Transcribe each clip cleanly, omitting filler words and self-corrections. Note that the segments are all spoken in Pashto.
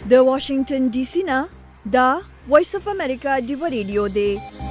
د واشنگټن ډي سي نه دا وایس اف امریکا دی ریډیو دی.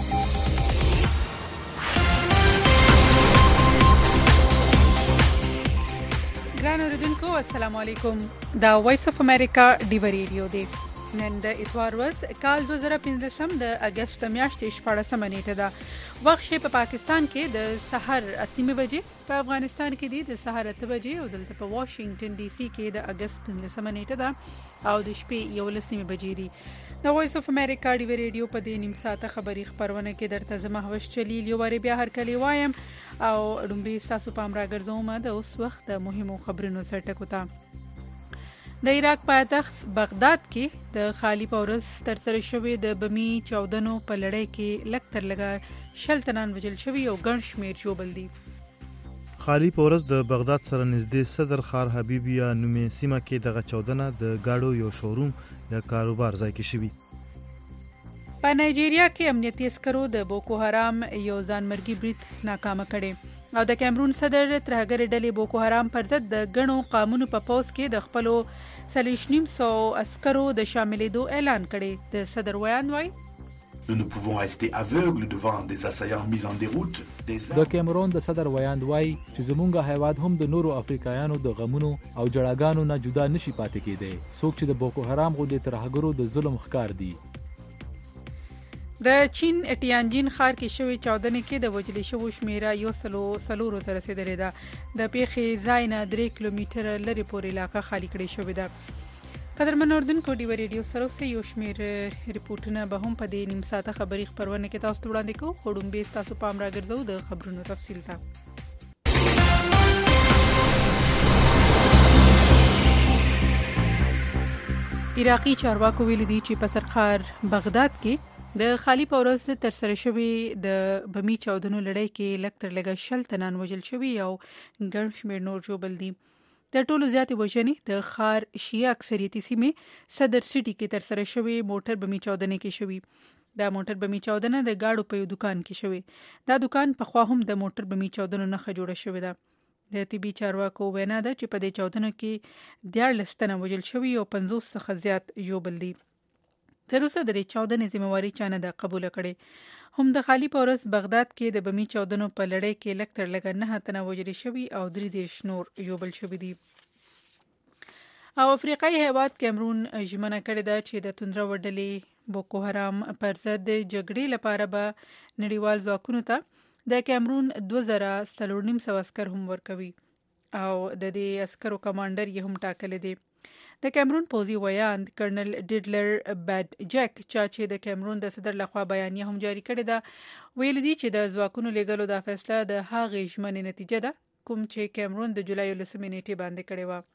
ګران اوریدونکو السلام علیکم. دا وایس اف امریکا دی ریډیو دی. نن د اتوار ورځ کال 2015 د اگست میاشتې 14 نیټه ده. وخت په پاکستان کې د سحر 8 بجې، په افغانستان کې د سحر 8 بجې او دلته په واشنگټن ډي سي کې د اگست 15 نیټه ده او د شپې 11 بجې دي. د وایس اف امریکا دی ریډیو په دې نیم ساعته خبري خبرونه کې درته زما هوش چلیل یو وری بیا هر کلی وایم او ډومبي تاسو پام راګرځوم د اوس وخت د مهمو خبرونو سرټکو ته. د عراق پایتخت بغداد کې د خالی پورس ترسره شوی د بمی چاودنو په لړۍ کې لکتر لګا شلتنان وجل شوی او ګڼ شمیر جوړ دي. خالی پورس د بغداد سره نږدې صدر خار حبیبیه نومې سیمه کې دغه چاودنه د گاډو یو شوروم د کاروبار ځای کې شوی. په نایجیریا کې امنیتي عسکرو د بوکو حرام یو ځانمرګي برید ناکامه کړي او د کیمرون صدر ترهګر ډلې بوکو حرام پر ضد د غنو قانونو په پوس کې د خپلو 350 عسکرو د شاملېدو اعلان کړي. د صدر ویان وای Nous ne pouvons rester aveugles devant des assaillants mis en déroute. د کیمرون د صدر ویاند وای چې زمونږ هیواد هم د نورو افریقایانو د غمونو او جړاګانو نه جدا نشي پاتې کېدی. څوک چې د بوکو حرام غو د ترهګرو د ظلم ښکار دي. د چین ټیانجین ښار کې شوی چاودنې کې د وجلې شوو شمیره 140 ته رسیدلې ده. د پیښې ځای نه 3 کیلومتره لري پورې علاقه خالی کړې شوې ده. قدرمن اوریدونکو دی ریډیو سره اوسه یو شمیر ریپورتونه به هم په دې نیم ساعته خبري خبرونه کې تاسو ته وړاندې کوو. خورم به تاسو پام راګرځو د خبرونو تفصیل ته. عراقي چارواکو ویلي دي چې په سرخار بغداد کې د خالی پورس ترسره شوی د بمی چاودنو لړۍ کې لکتر لګا شلتنان وجل شوی او ګڼ شمیر نور جوړ دي. د ټولو زیاتې وژنې د خار شیعه اکثریتي سیمې صدر سټي کې ترسره شوی موټر بمی چاودنې کې شوی. دا موټر بمی چاودنه د گاډو په یو دکان کې شوی. دا دکان په خوا هم د موټر بمی چاودنو نه جوړه شوی ده. د طبي چارواکو وینا ده چې په دې چاودنو کې 14 تنه وژل شوی او 50 څخه زیات ژوبل دي. تر اوسه د چاودنې ذمہواری چانه ده قبول کړي. هم د خالی پورس بغداد کې د بمی چاودنو په لړۍ کې لکتر لګا 9 تنه وژل شوی او 3 نور ژوبل شوی دي. او افریقایي هیواد کیمرون ژمنه کړې ده چې د توندره وډلې بوکو حرام پر ضد جګړې لپاره به نړیوال ځواکونو ته د کیمرون 2400 عسكر هم ورکوي او د دې عسکرو کمانډر یې هم ټاکل دي. د کیمرون پوزي ویاند کرنل ډیډلر بیډ جک چې د کیمرون د صدر لخوا بیانیه هم جاری کړې ده ویل دي چې د ځواکونو لګلو د فیصله د هغې ژمنې نتیجه ده کوم چې کیمرون د جولای 19 نیټې باندې کړې و.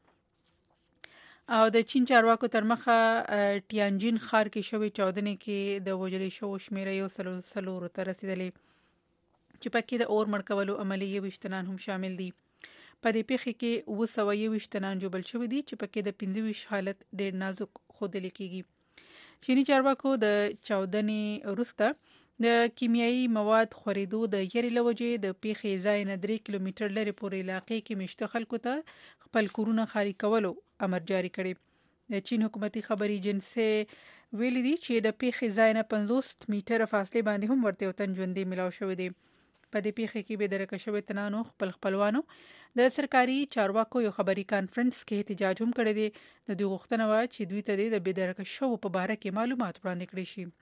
او د چین چارواکو تر مخه ټیانجین ښار کې شوی چاودنې کې د وژلې شوو شمیره 140 ته رسیدلې چې پکې د اور مړ کولو عملي 20 هم شامل دي. په دې پیښه کې 220 تنان جوړل شوی دي چې پکې د 25 حالت ډېر نازک ښودل کېږي. چینی چارواکو د چاودنې وروسته د کیمیاوي مواد خورېدو د یری لوجې د پیښې ځای نه 3 کیلومتر لري پورې علاقې کې مشته خلکو ته خپل کورونه خالي کولو امر جاری کړی. د چین حکومتي خبري ایجنسی ویلي دي چې د پیښې ځای نه 50 میټر فاصله باندې هم ورته وطن ژوندې ملاو شوی دی. په دې پیښه کې به درکه شوی تنانو خپلوانو د سرکاري چارواکو یو خبري کانفرنس کې احتجاج هم کړی دی. د دوی غوښتنه و چې دوی ته د بدرکه شو په باره کې معلومات وړاندې کړي شي.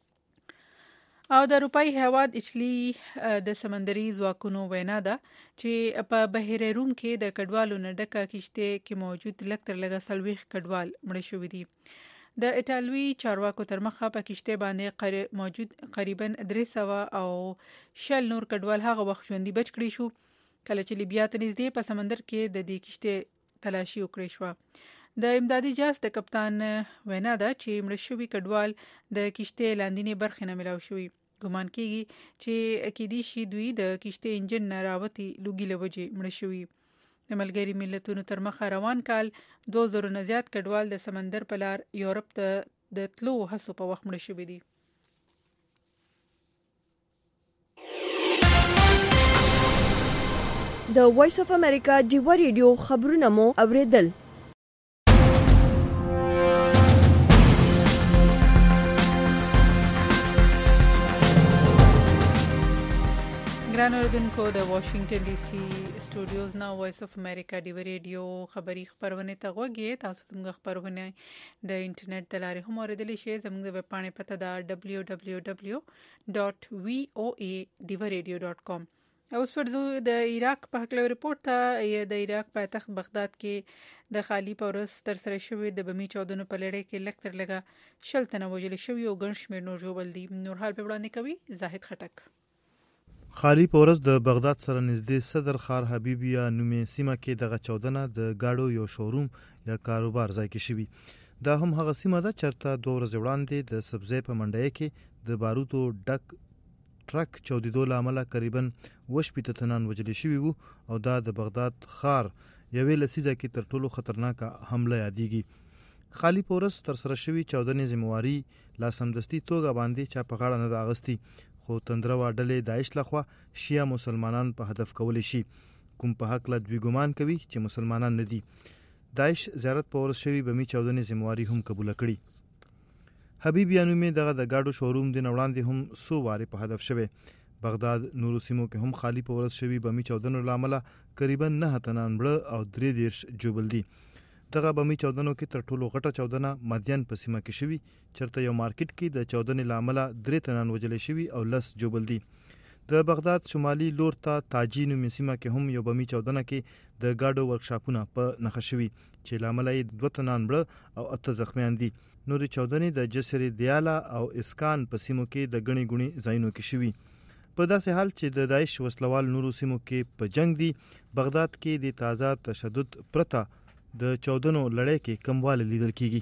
او د اروپای هیواد اټلی د سمندري ځواکونو وینا ده چې په بحر روم کې د کډوالو نه ډکه کشته کې موجود لکتر لګا 40 کډوال مړ شوی دي. د ایټالوي چارواکو تر مخه په کشته باندې موجود قریبا 300 او شل نور کډوال هغه وخت ژوندۍ بچ کړي شو کله چې لیبیا ته نږدې په سمندر کې د دې کشته تلاشي وکړې شو. د امدادي جهاز د کپتان وینا ده چې مړ شوي کډوال د کشته لاندینی برخې نه ملاو شوي. ګمان کېږي چې اکیدي شي دوی د کشته انجن نه راوتي لوګي لوجې مړ شوي. د ملګری ملتونو تر مخه روان کال 2000 نه زیات کډوال د سمندر په لار یورپ ته د تلو هڅو په وخت مړ شوي دي. د وایس اف امریکا دی ریډیو خبرونه مو اوریدل. ګران اوریدونکو د واشنگټن ډي سي سټوډیوز نا وایس اف امریکا ډیو ریډیو خبری خبرونه ته غوږی تاسو څنګه خبرونه د انټرنیټ د لارې هم اوریدلی شئ زموږ د ویب پاڼې پته دا www.voaradio.com اوس ورځو د عراق په حق له ریپورت ته د عراق پایتخت بغداد کې د خالی پورس تر سره شوی د بمی چودنو په لړۍ کې لکتر لګا شلتنه وجل شوی او ګڼ شمیر نور جوړ دي نور حال په وړاندې کوي زاهد خټک خالی پورس د بغداد سره نږدې صدر خار حبیبیه نومې سیمه کې دغه چودنه د گاډو یو شوروم یا کاروبار ځای کې شوی دا هم هغه سیمه ده چرته 2 ورځې وړاندې د سبزی په منډۍ کې د باروتو ډک ټرک چودیدو لامل تقریبا 80 تنان وجل شوی وو او دا د بغداد خار یوې لسیزه کې تر ټولو خطرناکه حمله یادېږي خالی پورس تر سره شوی چودنې ذمہواری لا سمدستي توګه باندې چا په غاړه نه اغستی خو تندروا ډلې داعش لخوا شیعه مسلمانان په هدف کول شي کوم په حق لا دوی ګمان کوي چې مسلمانان نه دي داعش زیارت پورس شوی بمی چودنې ذمہواری هم قبول کړي حبیب یانومې دغه د گاډو شوروم د وړاندې هم سو واره په هدف شوه بغداد نورو سیمو کې هم خالی پورس شوی بمی چودنو لامل تقریبا 9 تنان بړ او 3 جوبل دي دغه بمی چودنو کې تر ټولو غټه چودنه مدین په سیمه کې شوی چرته یو مارکیټ کې د چودنې لامل 3 تنان وجل شوی او 10 جوبل دي د بغداد شمالي لور ته تاجین سیمه کې هم یو بمی چودنه کې د گاډو ورکشاپونه په نخښ شوی چې لامل 2 تنان بړ او 8 زخمیان دي نورې چودنې د جسر دیالا او اسکان په سیمو کې د غني غوني ځایونو کې شوی په داسې حال چې د داعش وسلوال نورو سیمو کې په جنگ دي بغداد کې د تازه تشدد پرته د چودنو لړۍ کې کمواله لیدل کیږي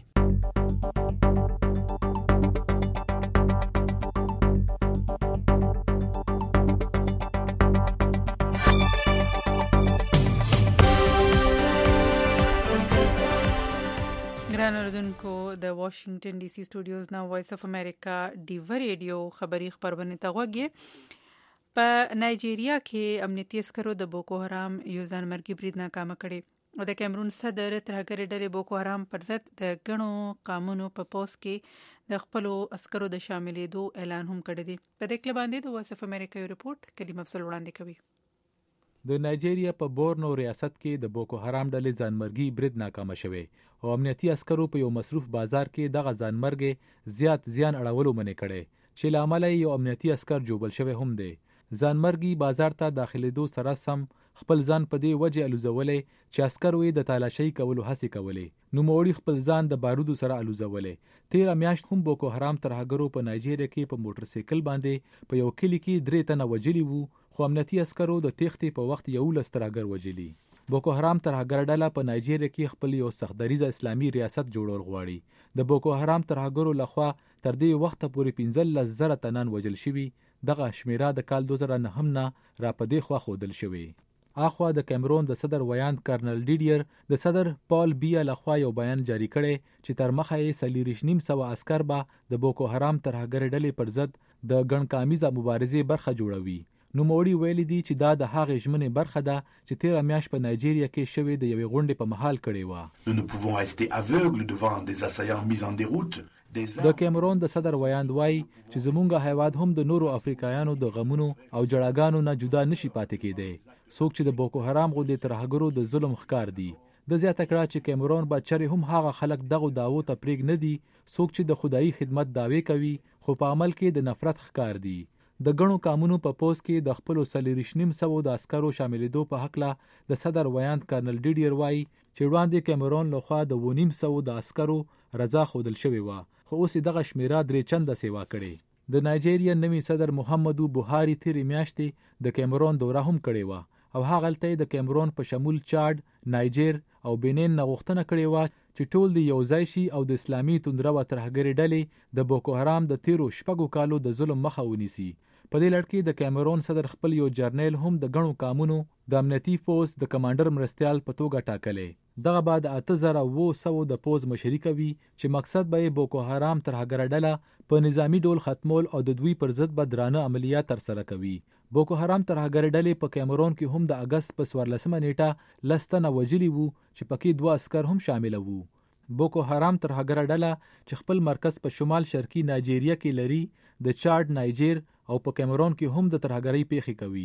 ګران اوریدونکو د واشنگټن ډي سي سټوډیوز نا وایس اف امریکا ډیو ریډیو خبری خبرونه ته غوږی په نایجیریا کې امنیتي عسکرو د بوکو حرام یو ځانمرګي برید ناکامه کړي او د کیمرون صدر ترهګر ډلې بوکو حرام پر ضد د غنو قانونو په پوس کې د خپل عسکرو د شاملېدو اعلان هم کړی دی په دې کې باندې د وایس اف امریکا یو ریپورت کلیم افضل وړاندې کوي د نایجیریا په بورنو ریاست کې د بوکو حرام ډلې ځانمرګي برید ناکامه شوه او امنیتي عسکرو په یو مصروف بازار کې دغه ځانمرګ زیات زیان اړولو منې کړي چې لامل یو امنیتي عسكر جوبل شوی هم دی ځانمرګي بازار ته داخليدو سره سم خپل ځان په دې وجه الوزولې چې عسكر وې د تالاشۍ کولو هڅه کولې نو موړي خپل ځان د بارودو سره الوزولې 13 میاشت هم بوکو حرام ترهګرو په نایجیریا کې په موټر سایکل باندې په یو کلی کې 3 تنه وجلی وو خو امنیتي عسکرو د تېښتې په وخت یو لسترګر وجلی بوکو حرام ترهګر ډله په نایجیریا کې خپل یو سختدریزه اسلامي ریاست جوړول غواړي د بوکو حرام ترهګرو لخوا تر دې وخت پورې 15,000 تنان وجل شوي دغه شمیره د کال 2009 نه را پدې خوا خودل شوی اخوا د کیمرون د صدر ویاند کرنل ډیډیر د صدر پال بیا لخوا یو بیان جاری کړي چې تر مخه یې 3.5 عسكر به د بوکو حرام ترهګر ډلې پر ضد د ګڼکامیزه مبارزې برخه جوړوي نو موړي ویل دي چې دا د هغې ژمنې برخه ده چې 13 میاشت په نایجیریا کې شوې د یوې غونډې په محل کړې و Nous ne pouvons rester aveugles devant des assaillants mis en déroute. د کیمرون د صدر ویاند وای چې زمونږ هیواد هم د نورو افریقایانو د غمونو او جړاګانو نه جدا نشي پاتې کېدی څوک چې د بوکو حرام غوندې ترهګرو د ظلم ښکار دي د زیاته کړه چې کیمرون با چرې هم هغه خلک دغه داوو ته پریګ نه دي څوک چې د خدایي خدمت داوی کوي خو په عمل کې د نفرت ښکار دي د غنو قانونو په پوس کې د خپل 3.5 د عسکرو شاملېدو په حق لا د صدر ویاند کرنل ډیډیر وای چې وړاندې کیمرون لخوا د 2.5 د عسکرو رضا خودل شوی و خو اوس دغه شمیره 3 چنده سیوا کړي د نایجیریا نوی صدر محمدو بوهاری 13 میاشتې د کیمرون دوره هم کړې و او هغه لته د کیمرون په شمول چاد نایجر او بینین نغښتنه کړې و چې ټول د یوځای شي او د اسلامي توندرو ترهګری ډلې د بوکو حرام د 13 کالو د ظلم مخه ونیسي په دې لړ کې د کیمرون صدر خپل یو جرنیل هم د غنو قانونو د امنیتي فورس د کمانډر مرستيال په توګه ټاکلې دغه بعد 8,200 د پوز مشري کوي چې مقصد به بوکو حرام ترهګر ډله په نظامی ډول ختمول او د دوی پر ضد بدرانه عملیات تر سره کوي بوکو حرام ترهګر ډلې په کیمرون کې هم د اگست په 14 نیټه لستنه وجلی وو چې پکې 2 عسكر هم شامل وو بوکو حرام ترهګر ډله چې خپل مرکز په شمال شرقي نایجیریا کې لري د چاد نایجر او په کیمرون کې هم د ترهګری پیښې کوي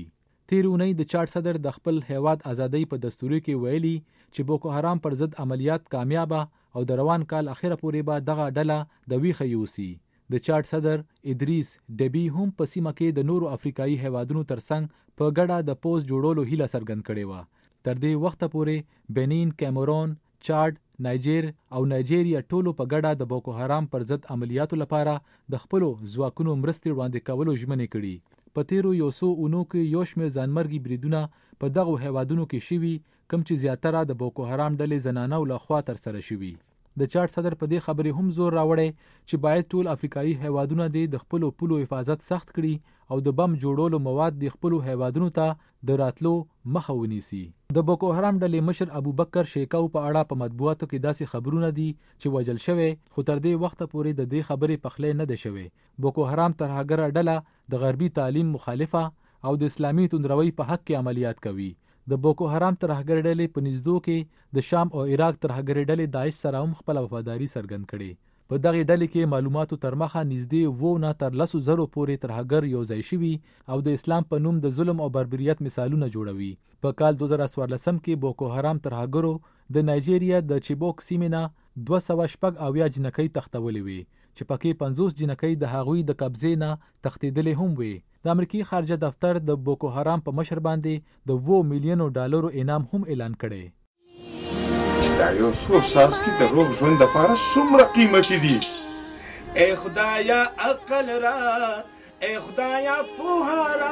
تیر اونۍ د چاډ صدر د خپل هیواد ازادۍ په دستوري کې ویلي چې بوکو حرام پر ضد عملیات کامیابه او د روان کال اخره پورې به دغه ډله د ویخه یوسي. د چاډ صدر ادریس ډبی هم په سیمه کې د نورو افریقایي هیوادونو ترڅنګ په ګډه د پوز جوړولو هیله څرګند کړې وه. تر دې وخته پورې بنین، کیمرون، چاډ، نایجیر او نایجیریا ټولو په ګډه د بوکو حرام پر ضد عملیاتو لپاره د خپلو ځواکونو مرستې وړاندې کولو ژمنې کړي. په تیرو یو څو اونو کې یو شمېر ځانمرګي بریدونه په دغو هیوادونو کې شوي، کوم چې زیاتره د بوکو حرام ډلې زنانو لخوا ترسره شوي. د چاډ صدر په دې خبرې هم زور راوړی چې باید ټول افریقایي هیوادونه د خپلو پولو حفاظت سخت کړي او د بم جوړولو مواد د خپلو هیوادونو ته د راتلو مخه ونیسي. د بوکو حرام ډلې مشر ابوبکر شیکاو په اړه په مطبوعاتو کې داسې خبرونه دي چې وژل شوی، خو تر دې وخته پورې د دې خبرې پخلی نه دی شوی. بوکو حرام ترهګره ډله د غربي تعلیم مخالفه او د اسلامي توندروي په حق کې عملیات کوي. د بوکو حرام ترهګر ډلې په نږدو کې د شام او عراق ترهګر ډلې داعش سره هم خپل وفاداری څرګند کړي. په دغه ډلې کې معلوماتو تر مخه نږدې 2 نه تر 10,000 پورې ترهګر یو ځای شوي او د اسلام په نوم د ظلم او بربریت مثالونه جوړوي. په کال 2014 کې بوکو حرام ترهګرو د نایجیریا د چیبوک سیمې نه 270 جنکۍ تختولې وي چې پکې 50 جنکۍ د هغوی د قبضې نه تښتېدلې هم وي. د امریکای خارجه دفتر د بوکو حرام په مشر باندې د $2 میلیون انعام هم اعلان کړي. دا یو څو څاڅکي د روغ ژوند لپاره څومره قیمتي دي. ای خدایا عقل را، ای خدایا پوهه را.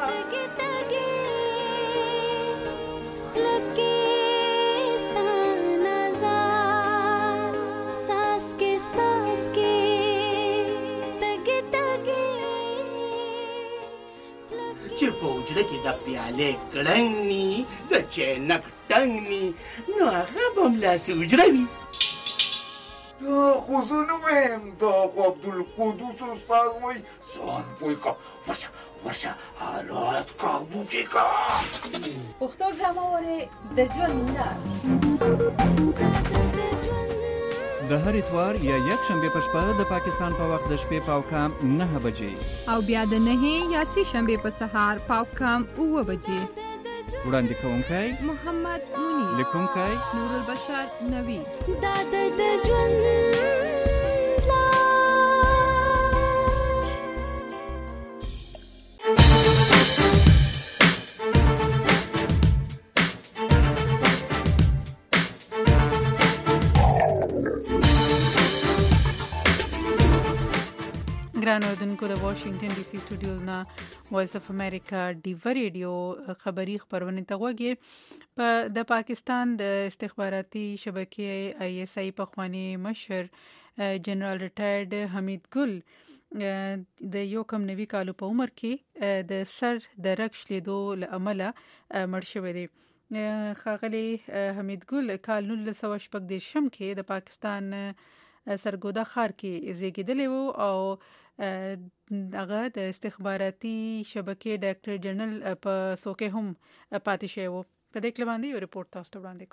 چې په وجره کې د پیالې کړنګ نی، د چینک ټنګ نی، نو هغه به هم لاسې وجره وي. دا خو زه نه وایم، دا خو عبدالقدوس استاد وایي. ځان پوه که، ورشه حالات کابو کې که. پښتو ډرامه وارې د ژوند لار د هر اتوار یا یک شنبه په شپه د پاکستان په وخت د شپې پاوکام 9 بجې او بیا د 9 یا 10 شنبه په سهار پاوکام 9 بجې. وړاندې کوونکی محمد مونی، لیکونکی نور البشر نوی. دا د ژوند ګران اوردونکو، د واشنگټن ډي سي سټوډیوز نه وایس اف امریکا ډیو ریډیو خبری خبرونه ته وګورئ. د پاکستان د استخباراتي شبکې آی اس آی په خوانی مشر جنرال ریټایرډ حمید ګل د یو کم نوي کالو په عمر کې د سر د رګ شلیدو له امله مړ شوی دی. ښاغلی حمید ګل کال 1914 کې د پاکستان سرګودا ښار کې زیږیدلی وو او هغه د استخباراتي شبکې ډایرکټر جنرال په څوکۍ هم پاتې شوی وو. په دې کې باندې یو ریپورت تاسو ته وړاندې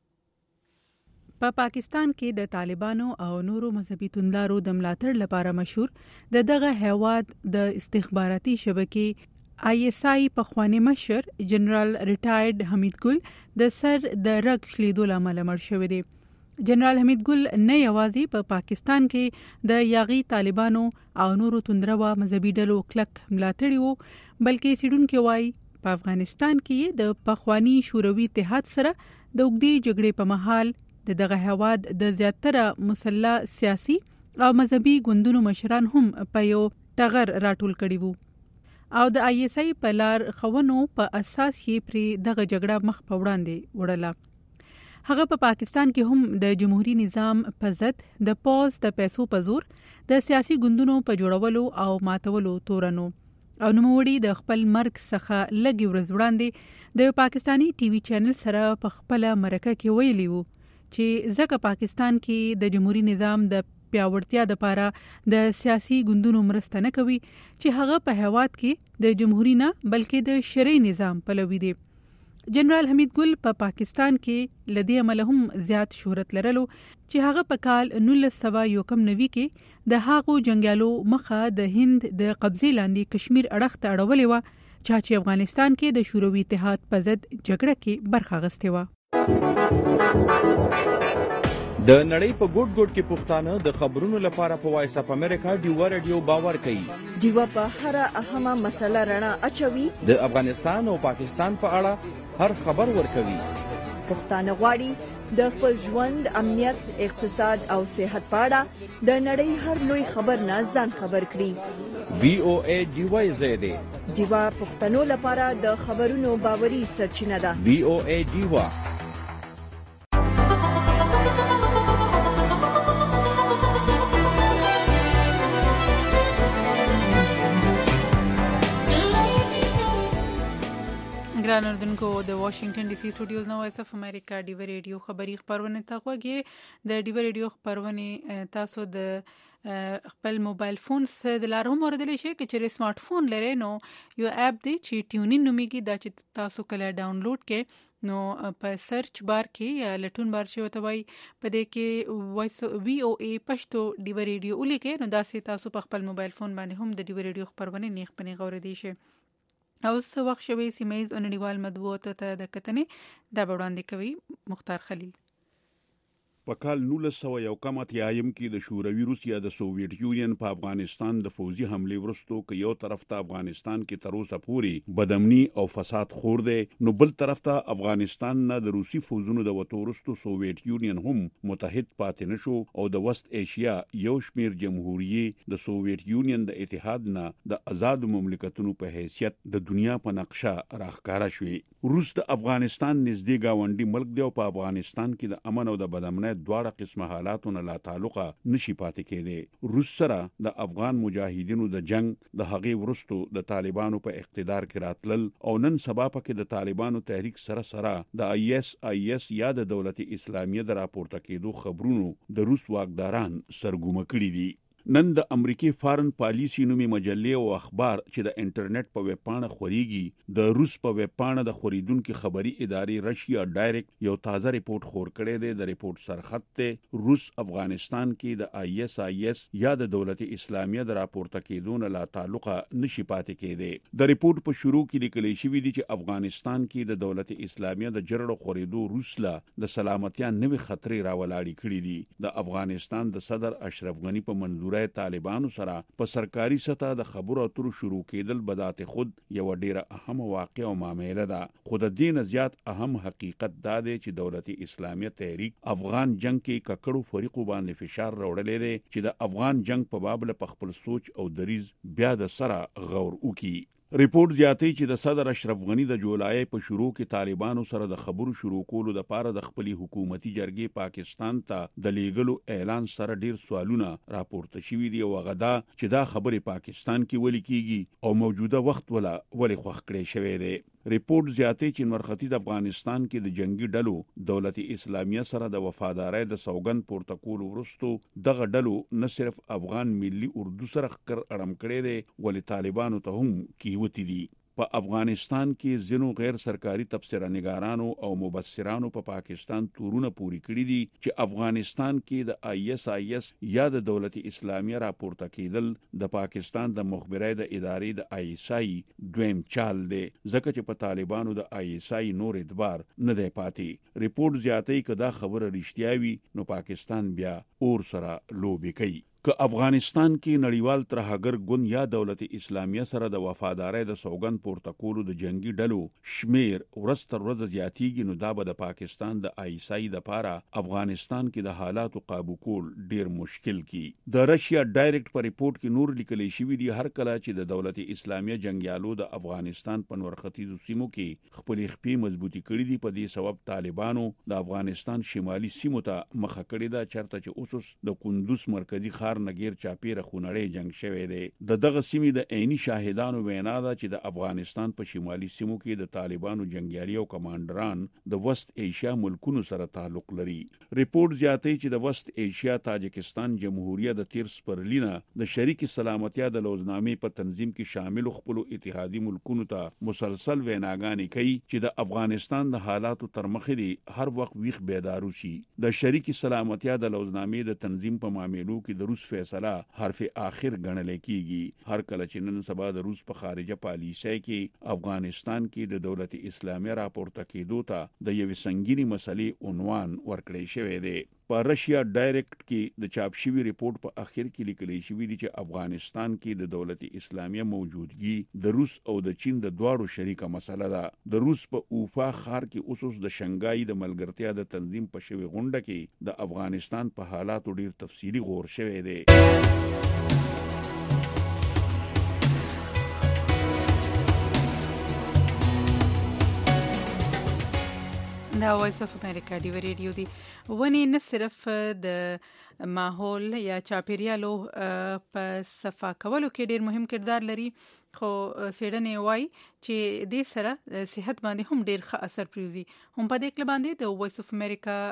کوو. په پاکستان کې د طالبانو او نورو مذهبي توندلارو د ملاتړ لپاره مشهور دغه هیواد د استخباراتي شبکې آی اس آی په خوانی مشر جنرال ریټایرډ حمید ګل د سر د رګ شلیدو لامل مړ شوی دی. جنرال حمید ګل نه یوازې په پاکستان کې د یاغي طالبانو او نورو توندروا مذهبي ډلو کلک ملاتړي وو، بلکې سیډونکو وايي په افغانستان کې د پخوانی شوروي اتحاد سره د اوږدې جګړې په مهال دغه هیواد د زیاتره مسلح سیاسي او مذهبي ګوندونو مشران هم په یو ټغر راټول کړي وو او د آی اس آی په لار خونو په اساس یې پرې دغه جګړه مخ په وړاندې وړله. هغه په پاکستان کې هم د جمهوریت نظام په ضد د پوز د پیسو په زور د سیاسي ګوندونو په جوړولو او ماتولو تورنو او نوموړي د خپل مرګ څخه لږ ورځ وړاندې د پاکستانی ټي وي چینل سره په خپل مرکه کې ویلي وو چې ځکه پاکستان کې د جمهوریت نظام د پیاوړتیا لپاره د سیاسي ګوندونو مرسته نه کوي چې هغه په هیواد کې د جمهوریت نه بلکې د شرعي نظام پلوي دی. جنرال حمید ګل په پاکستان کې لدی عمل هم زیات شهرت لرلو چې هغه په کال 1991 کې د هغو جنگیالو مخه د هند د قبضې لاندې کشمیر اړخ ته اړولې و چا چې افغانستان کې د شوروي اتحاد په ضد جګړه کې برخه اخیستې وه. د نړۍ په ګوټ ګوټ کې پښتانه د خبرونو لپاره په وایس اپ امریکا ډیوا رادیو باور کوي. ډیوا په هر اهمه مسله رڼا اچوي. د افغانستان او پاکستان په اړه هر خبر ورکوي. پښتانه غواړي د خپل ژوند، امنیت، اقتصاد او صحت په اړه د نړۍ هر لوی خبر نه ځان خبر کړي. VOA ډیوا زیاده ډیوا پښتنو لپاره د خبرونو باوري سرچینه ده. VOA ډیوا. ګران اردوونکو، د واشنگټن ډي سي سټوډیوز نو وایس اف امریکا ډیوا ریډیو خبری خبرونه ته غوږی. د ډیوا ریډیو خبرونه تاسو د خپل موبایل فون سره د لارو موردلی شي چې سمارټ فون لري نو یو اپ دی چې ټیونین نومیږي، دا چې تاسو کله ډاونلوډ کې نو په سرچ بار کې یا لټون بار چې وته وای په دې کې وایس VOA پښتو ډیوا ریډیو ولیکئ نو دا سي تاسو په خپل موبایل فون باندې هم د ډیوا ریډیو خبرونه نیغ پنی غوړې دي شي. او څه وخت شوی سیمایز او نړیوال مطبوعاتو ته د کتنې دا وړاندې کوي مختار خلیل. په کال 1991 کې د شوروي روسیا د سوویت یونین په افغانستان د فوزي حمله ورستو کې یو طرف ته افغانستان کې تر اوسه پورې بدامني او فساد خور دی، نو بل طرف ته افغانستان نه د روسي فوزونو د وتورستو سوویت یونین هم متحد پاتې نشو او د وست ایشیا یو شمیر جمهوریت د سوویت یونین د اتحاد نه د آزاد مملکتونو په حیثیت د دنیا په نقشه راښکاره شوې. روس د افغانستان نږدې گاونډي ملک دی او په افغانستان کې د امن او د بدامنۍ دواړه قسمه حالاتو نه لا تعلقه نشي پاتې کېدی. روس سره د افغان مجاهدینو د جنگ د هغې ورستو د طالبانو په اقتدار کې راتلل او نن سبا پکې د طالبانو تحریک سره د IS یا د دولت اسلامیه د راپورته کېدو خبرونو د روس واکداران سرګومه کړي دي. نن د امریکای فارن پالیسی نومي مجلې او اخبار چې د انټرنیټ په ویب پاڼه خوريږي د روس په ویب پاڼه د خوریدونکو خبري ادارې رشیا ډایرکټ یو تازه ریپورت خور کړی دی. د ریپورت سرخط ته روس افغانستان کې د IS یا د دولت اسلامیه د راپورته کېدو نه لا تعلقه نشي پاتې کېدی. د ریپورت په شروع کې لیکل شوی دی چې افغانستان کې د دولت اسلامیه د جرړو خوريدو روس لا د سلامتیا نوې خطرې راولاړې کړې دي. د افغانستان د صدر اشرف غنی په منظور طالبانو سره په سرکاري سطح د خبرو اترو شروع کېدل بذات خود یو ډیره اهم واقعه او معامله ده. خود د دین زیات اهم حقیقت دا دی چې دولت اسلامیه تحریک افغان جنگ کې ککړو فریقو باندې فشار راوړلې دی چې د افغان جنگ په باب له خپل سوچ او دریز بیا د سره غور وکړي. ریپورت زیاتوي چې د صدر اشرف غنی د جولای په شروع کې طالبانو سره د خبرو شروع کولو لپاره د خپل حکومتي جرګې پاکستان ته د لیګلو اعلان سره ډیر سوالونه راپورته شوي دي او غدا چې دا خبره پاکستان کې ولې کیږي او موجوده وخت ولې خوښ کړي شوی دی. ریپورت زیاتوي چې مرختی د افغانستان کې د جنگي ډلو دولت اسلامیه سره د وفادارۍ د سوګند پورته کول ورستو دغه ډلو نه صرف افغان ملي اردو سره خکر اړم کړي دي ولې طالبانو ته هم کیوتی دي. په افغانستان کې ځینو غیر سرکاري تبصره نگارانو او مبصرانو په پاکستان تورونه پوری کړی دي چې افغانستان کې د IS یا د دولت اسلامیه راپورته کېدل د پاکستان د مخبرۍ د ادارې د ISI دویم چال دی ځکه چې په طالبانو د ISI نور اعتبار نه دی پاتې. ریپورت زیاتوي که دا خبره رښتیا وي نو پاکستان بیا اور سره لوبې کوي. که افغانستان کې نړیوال ترهګر ګوند یا دولت اسلامیه سره د وفادارۍ د سوګند پورته کولو د جنگي ډلو شمیر ورځ تر ورځې زیاتیږي نو دا به د پاکستان د ISI لپاره افغانستان کې د حالاتو قابو کول ډیر مشکل کی. د رشیا ډایرکټ په ریپورت کې نور لیکل شوی دی هر کله چې د دولت اسلامیه جنگیالو د افغانستان په نور ختیځو سیمو کې خپل خپې مضبوطی کړې دي په دې سبب طالبانو د افغانستان شمالي سیمو ته مخه کړې ده چرته چې اوس د کندوز مرکزی نګیر چاپیره خونړی جنگ شوی دی. دغه سیمې د عیني شاهدانو وینا ده چې د افغانستان په شمالي سیمو کې د طالبانو جنگیالي او کمانډران د وست ایشیا ملکونو سره تعلق لري. ریپورت زیاتوي چې د وست ایشیا تاجکستان جمهوریت د تیر سپرلینه د شریک سلامتیا د لوزنامې په تنظیم کې شامل خپل اتحادي ملکونو ته مسلسل ویناګانې کوي چې د افغانستان د حالاتو تر مخې دی هر وخت ویښ بیدار شي. د شریک سلامتیا د لوزنامې د تنظیم په معاملو کې د روس روس فیصله حرف آخر ګڼل کیږي. هر کله چې نن سبا د روس په خارجه پالیسۍ کې افغانستان کې د دولت اسلامي راپورته کېدو ته د یوې سنگینی مسلې عنوان ورکړی شوی دی. په رشیا ډایرکټ کې د چاپ شوی ریپورت په اخر کې لیکل شوی دی چې افغانستان کې د دولت اسلامي موجودګي د روس او د چین د دواړو شریکه مسله ده. د روس په اوفا ښار کې اوس د شنګای د ملګرتیا د تنظیم په شوی غونډه کې د افغانستان په حالاتو ډیر تفصیلی غور شوی دی. دا وایس اف امریکا دی ریډیو دی. ونی نه صرف د ماحول یا چاپیریالو په صفا کولو کې ډیر مهم کردار لري، خو سیډنې وای چې دې سره صحت باندې هم ډیر ښه اثر پریوزي. هم په دې کې باندې د وایس اف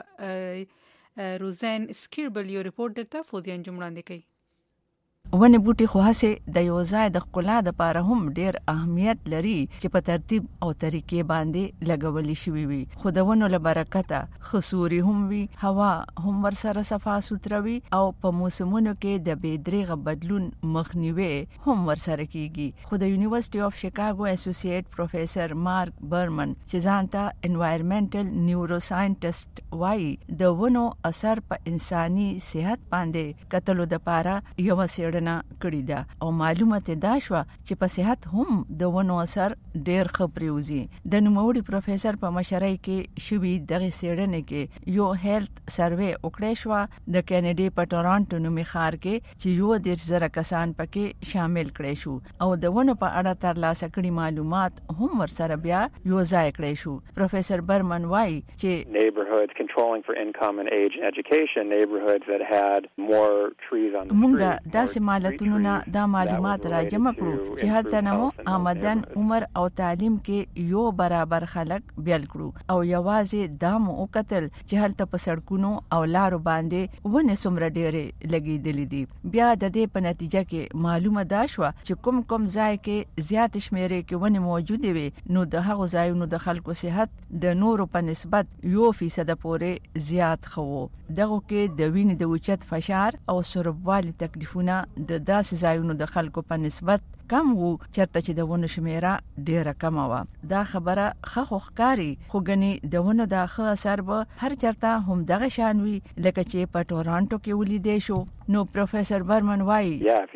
امریکا روزین سکیربل یو ریپورت درته فوزیان جملاندې کوي. ونې بوټي خو هسې د یو ځای د ښکلا دپاره هم ډیر اهمیت لري چې په ترتیب او طریقې باندې لګولې شوي وي، خو د ونو له برکته ښه سوري هم وي، هوا هم ورسره صفا سوتره وي او په موسمونو کې د بې دریغه بدلون مخنیوی هم ورسره کیږي. خو د یونیورسيټي اف شیکاګو اسوسییټ پروفیسر مارک برمن چې ځان ته انوایرمنټل نیوروساینټسټ وایي، د ونو اثر په انساني صحت باندې کتلو دپاره یو څېړنه کړې ده او معلومات دا شو چې په صحت هم د ونو اثر ډیر ښه پریوزي. د نوموړي پروفیسر په مشرۍ کې شوي دغه څېړنې کې یو هیلث سروې وکړی شو د کینیډا په ټورانټو نومي ښار کې چې 10,000 کسان پکې شامل کړي شو او د ونو په اړه ترلاسه کړي معلومات هم ورسره بیا یو ځای کړي شو. پروفیسر برمن وایي چې neighborhoods controlling for income and age and education, neighborhoods that had more trees on the street. داسې مالتونو نه دا معلومات راجمع کړو چې هلته نه مو آمدن، عمر او تعلیم کې یو برابر خلک بیل کړو او یوازې دا مو وکتل چې هلته په سړکونو او لارو باندې ونې څومره ډېرې لګېدلې دي. بیا د دې په نتیجه کې معلومه دا شوه چې کوم ځای کې زیات شمیرې کې ونې موجودې وي نو د هغو ځایونو د خلکو صحت د نورو په نسبت 1% پورې زیات ښه و. دغو کې د وینې د اوچت فشار او سربوالي تکلیفونه د داسې ځایونو د خلکو په نسبت کم وو چرته چې د ونو شمیره ډیره کمه وه. دا خبره ښه خو ښکاري، خو ګنې د ونو دا ښه اثر به هر چرته هم دغه شان وي لکه چې په ټورانټو کې ولیدی شو. نو پروفیسر برمن وایي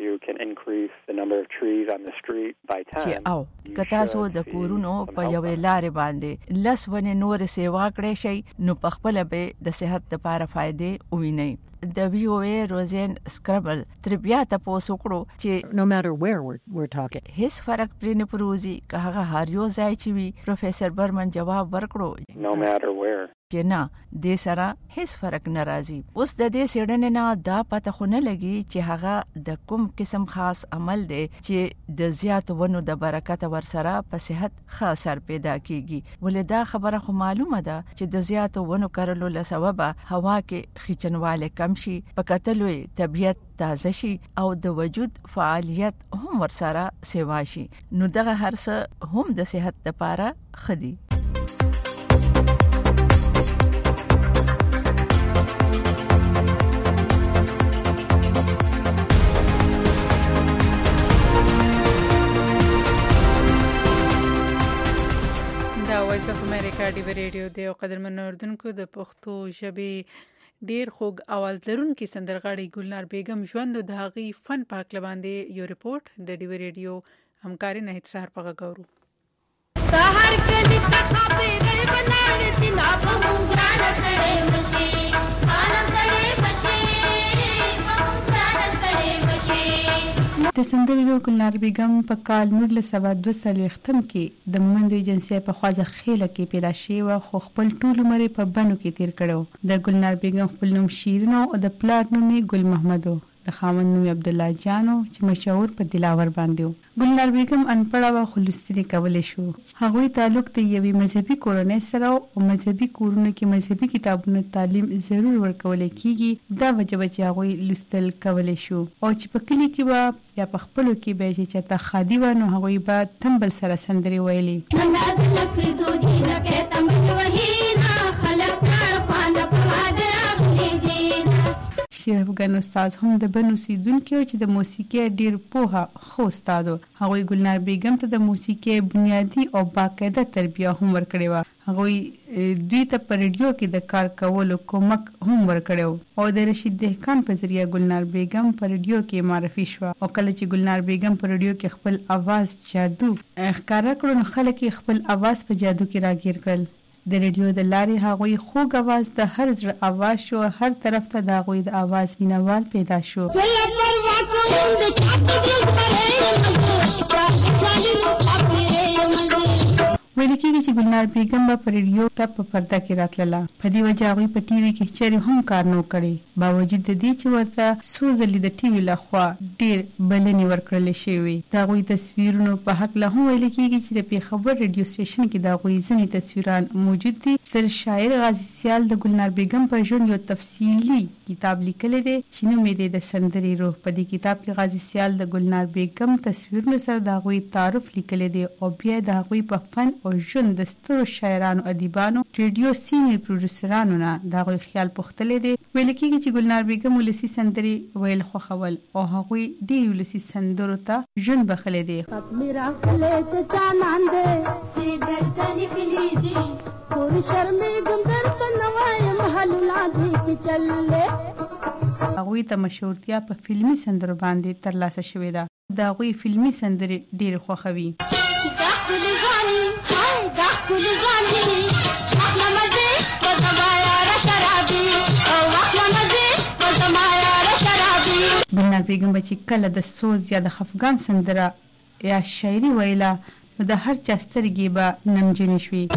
چې او که تاسو د کورونو په یوې لارې باندې 10 ونې نورې سیوا کړی شئ نو پخپله به د صحت لپاره فایدې ووینئ. د وی او ای روزین سکربل تر بیا تاسو وکړو چې no matter where we're talking هیڅ فرق پرې نه پروزي که هغه هر یو ځای چې وي. پروفیسر برمن جواب ورکړو no matter where چې نه دې سره هیڅ فرق نه راځي. اوس د دې څېړنې نه دا پته خو نه لګي چې هغه د کوم قسم خاص عمل دی چې د زیاتو ونو د برکته ورسره په صحت ښه اثر پیدا کیږي. ولې دا خبره خو معلومه ده چې د زیاتو ونو کرلو له سببه هوا کې خیچنواله کم شي، په کتلو طبیعت تازه شي او د وجود فعالیت هم ورسره سیوا شي. نو دغه هر څه هم د صحت لپاره ښه دي. وایس اف امریکا دی ریډیو دی او قدرمن اوردونکو د پښتو ژبې ډیر خوږ اواز لرونکي سندرغاړي ګلنار بیگم ژوند د هغې فن پاک لباندې یو ریپورت د ډیو ریډیو همکاري نهید سهار په غوړو سهار کلی خپې غي بناړې سینا په مونږ راځړې مشي راځړې مشي راځړې مشي. د سندرغاړو ګلنار بیگم په کال 1942 کې د مومند ایجنسی په خواجه خیله کې پیدا شوی و، خو خپل ټول عمر په بنو کې تیر کړو. د ګلنار بیگم خپل نوم شیرین او د پلار نوم ګل محمد، د خاوند نوم عبد الله جانو چې مشهور په دلاور باندې و. ګلنار بیگم انپړه و، خو لوستل کولای شو. هغوی تعلق د یوې مذهبي کورنۍ سره او مذهبي کورونو کې مذهبي کتابونو تعلیم ضرور ورکول کیږي. دا وجه چې هغوی لوستل کولای شو او چې په کلی کې به یا په خپلو کې به چې چرته خادي و نو هغوی به تمبل سره سندرې ویلي. شریف بن استاد هم د بن اوسیدونکو چې د موسیقي ډیر پوهه خو استادو هغه ګلنار بیگم ته د موسیقي بنیادی او باقاعده تربیه هم ورکړې و هغه دوی ته په ریډیو کې د کار کولو کومک هم ورکړو او د رشید دهقان په ذریعہ ګلنار بیگم په ریډیو کې معرفي شو او کله چې ګلنار بیگم په ریډیو کې خپل आवाज جادو ښکارا کړو نو خلک خپل आवाज په جادو کې راګیر کړل د ریډیو د لارې هغوی خوږ आवाज د هر زړه आवाज شو هر طرف ته د هغوی د आवाज مینوال پیدا شو ویل کېږي چې ګلنار بیگم په ریډیو ته په پرده کې راتلله په دې وجه هغوی په ټي وي کې چېرې هم کار نه کړی باوجود د دې چې ورته څو ځلې د ټي وي لخوا ډېر بلنې ورکړل شوې د هغوی تصویرونو په هکله هم ویل کېږي چې د پېښور ریډیو سټیشن کې د هغوی ځینې تصویران موجود دي تر شاعر غازي سیال د ګلنار بیگم په ژوند یو تفصیلي کتاب لیکلی دی چې نوم یې دی د سندرې روح په دې کتاب کې غازي سیال د ګلنار بیگم تصویرونو سره د هغوی تعارف لیکلی دی او بیا د هغوی په فن او ژوند د سترو شاعرانو ادیبانو ریډیو سینیر پروډوسرانو نه د هغوی خیال پوښتلی دی ویل کېږي چې ګلنار بیگم ولسي سندرې ویل خوښول او هغوی ډېر ولسي سندرو ته ژوند بخښلی دی هغوی ته مشهورتیا په فلمي سندرو باندې ترلاسه شوې ده د هغوی فلمي سندرې ډېرې خوښوي ګلنار بیگم به چې کله د سوز یا د خفګان سندره یا شاعري ویله نو د هر چا سترګې به نمجنې شوې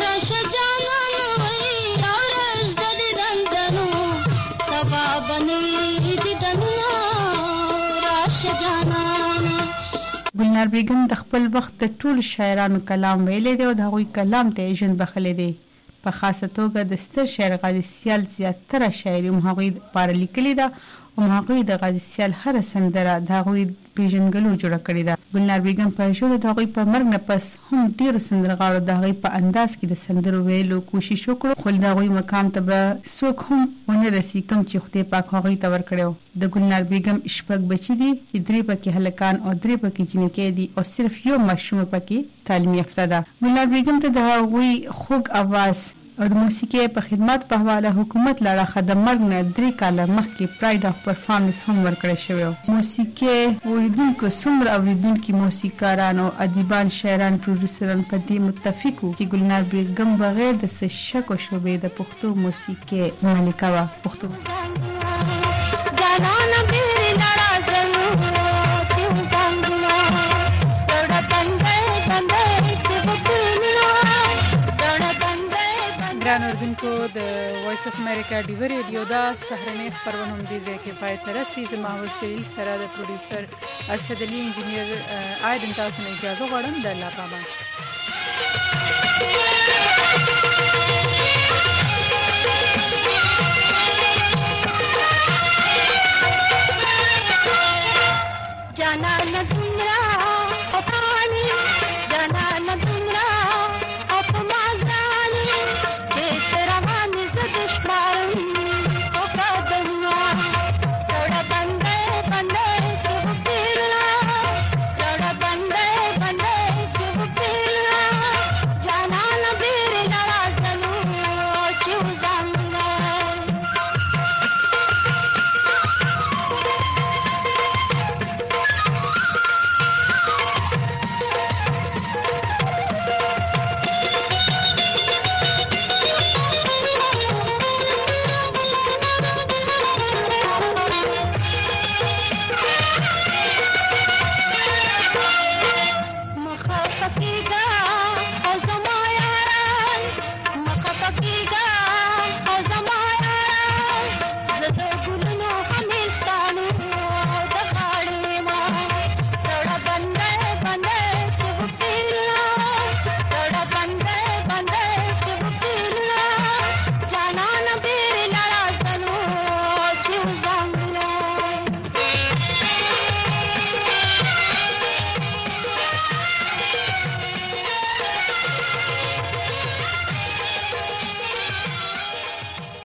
ګلنار بیگم د خپل وخت د ټول شاعرانو کلام ویلی دی او د هغوی کلام ته ژوند بخښلی دی په خاصه توګه د ستر شاعر غازي سیال زیاتره شاعري هم هغوی لپاره لیکلې ده او هغوی د غازي سیال هره سندره د هغوی پیژنګلو جوړه کړې ده ګلنار بیگم په ژوند د هغوی په مرګ نه پس هم ډېرو سندرغاړو د هغوی په انداز کې د سندرو ویلو کوشش وکړو خو د هغوی مقام ته به څوک هم ونه رسي کوم چې خدای پاک هغوی ته ورکړی د ګلنار بیگم شپږ بچي دي چې 3 پکې هلکان او 3 پکې جنکۍ دي او صرف یو ماشومه پکې تعلیم یافته ده ګلنار بیگم ته د هغوی خوږ आवाज او د موسیقي په خدمت په حواله حکومت لړخه د مرګ نه 3 کاله مخکې پراید اف پرفارمنس هم ورکړی شوی موسیقي اوریدونکو څومره اوریدونکي موسیقاران او ادیبان شاعران پروډوسران په دې متفق وو چې ګلنار بیگم بغیر د څه شک او شبهې د پښتو موسیقي ملکه وه ګران اردوونکو د وایس اف امریکا ډیو ریډیو دا سهرنۍ خبرونه هم دې ځای کې پای ته رسي زما هوس جلیل سره د پروډوسر ارشد علي انجینیر آیدن تاسو نه اجازه غواړم د الله پامان